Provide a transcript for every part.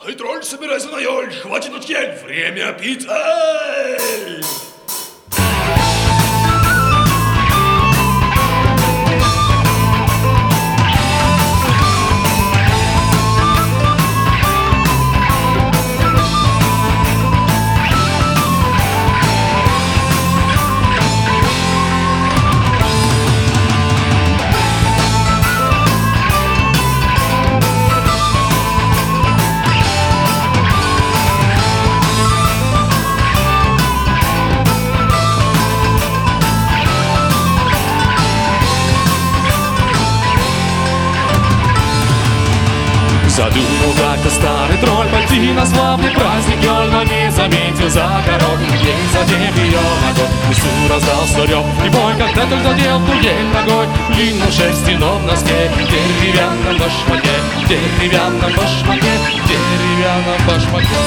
Эй, тролль, собирайся на ель, хватит утель, время пить, эй! Задумал как-то старый тролль пойти на славный праздник ёль, но не заметил за коротким день, задев ее ногой. В лесу раздался рев и бой, когда только задел ту ель ногой. В длинном шерстяном носке, в деревянном башмаке, в деревянном башмаке, в деревянном башмаке.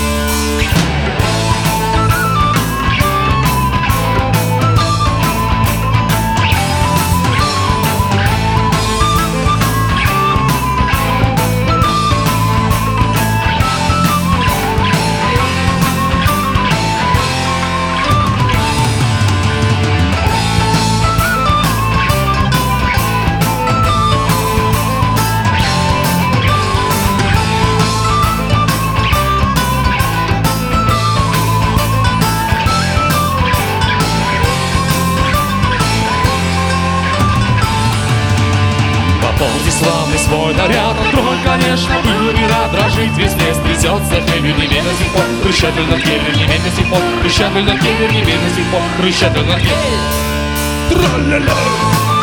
Ползи славный свой наряд, он тролль, конечно, был и рад. Дрожит весь лес, трясется хевер, не верь до сих пор. Рычатель над хевер, не верь до сих пор. Рычатель над хевер, не верь до сих пор. Рычатель над хевер. Тра-ля-ля!